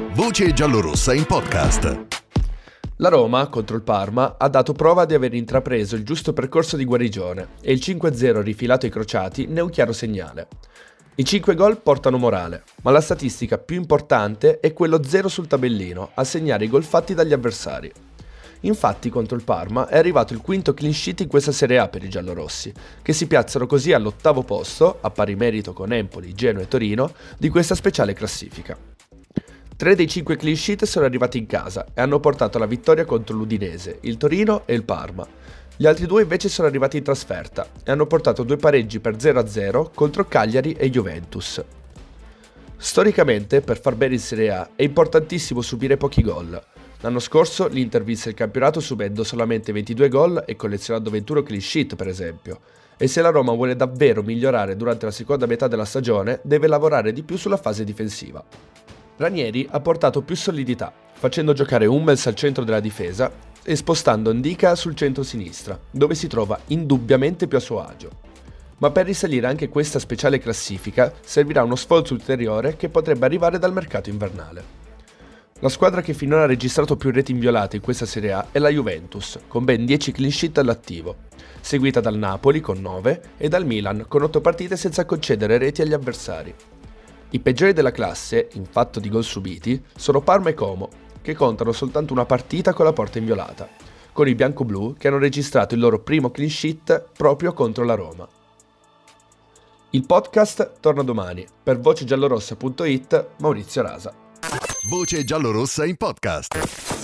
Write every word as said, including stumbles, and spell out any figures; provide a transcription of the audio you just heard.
Voce giallorossa in podcast. La Roma, contro il Parma, ha dato prova di aver intrapreso il giusto percorso di guarigione e il cinque a zero rifilato ai crociati ne è un chiaro segnale. I cinque gol portano morale, ma la statistica più importante è quello zero sul tabellino a segnare i gol fatti dagli avversari. Infatti contro il Parma è arrivato il quinto clean sheet in questa Serie A per i giallorossi, che si piazzano così all'ottavo posto, a pari merito con Empoli, Genoa e Torino, di questa speciale classifica. Tre dei cinque clean sheet sono arrivati in casa e hanno portato la vittoria contro l'Udinese, il Torino e il Parma. Gli altri due invece sono arrivati in trasferta e hanno portato due pareggi per zero a zero contro Cagliari e Juventus. Storicamente, per far bene in Serie A è importantissimo subire pochi gol. L'anno scorso l'Inter vinse il campionato subendo solamente ventidue gol e collezionando ventuno clean sheet, per esempio. E se la Roma vuole davvero migliorare durante la seconda metà della stagione, deve lavorare di più sulla fase difensiva. Ranieri ha portato più solidità, facendo giocare Hummels al centro della difesa e spostando Ndicka sul centro-sinistra, dove si trova indubbiamente più a suo agio. Ma per risalire anche questa speciale classifica servirà uno sforzo ulteriore che potrebbe arrivare dal mercato invernale. La squadra che finora ha registrato più reti inviolate in questa Serie A è la Juventus, con ben dieci clean sheet all'attivo, seguita dal Napoli con nove e dal Milan con otto partite senza concedere reti agli avversari. I peggiori della classe, in fatto di gol subiti, sono Parma e Como, che contano soltanto una partita con la porta inviolata, con i biancoblù che hanno registrato il loro primo clean sheet proprio contro la Roma. Il podcast torna domani. Per voce giallorossa punto it, Maurizio Rasa. Voce giallorossa in podcast.